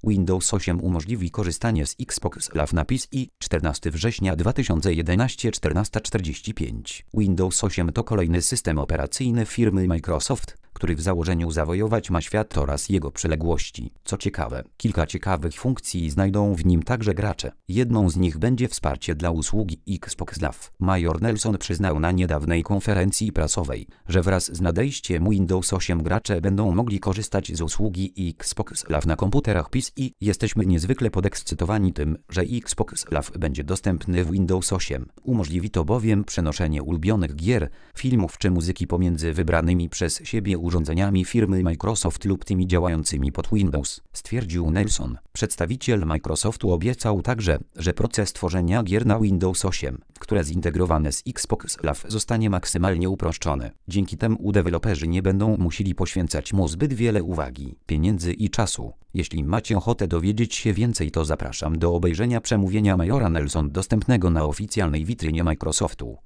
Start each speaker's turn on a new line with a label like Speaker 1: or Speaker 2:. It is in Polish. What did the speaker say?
Speaker 1: Windows 8 umożliwi korzystanie z Xbox Live na PC. 14 września 2011 14:45. Windows 8 to kolejny system operacyjny firmy Microsoft, który w założeniu zawojować ma świat oraz jego przyległości. Co ciekawe, kilka ciekawych funkcji znajdą w nim także gracze. Jedną z nich będzie wsparcie dla usługi Xbox Live. Major Nelson przyznał na niedawnej konferencji prasowej, że wraz z nadejściem Windows 8 gracze będą mogli korzystać z usługi Xbox Live na komputerach PC. Jesteśmy niezwykle podekscytowani tym, że Xbox Live będzie dostępny w Windows 8. Umożliwi to bowiem przenoszenie ulubionych gier, filmów czy muzyki pomiędzy wybranymi przez siebie urządzeniami firmy Microsoft lub tymi działającymi pod Windows, stwierdził Nelson. Przedstawiciel Microsoftu obiecał także, że proces tworzenia gier na Windows 8, które zintegrowane z Xbox Live, zostanie maksymalnie uproszczony. Dzięki temu deweloperzy nie będą musieli poświęcać mu zbyt wiele uwagi, pieniędzy i czasu. Jeśli macie ochotę dowiedzieć się więcej, to zapraszam do obejrzenia przemówienia Majora Nelson dostępnego na oficjalnej witrynie Microsoftu.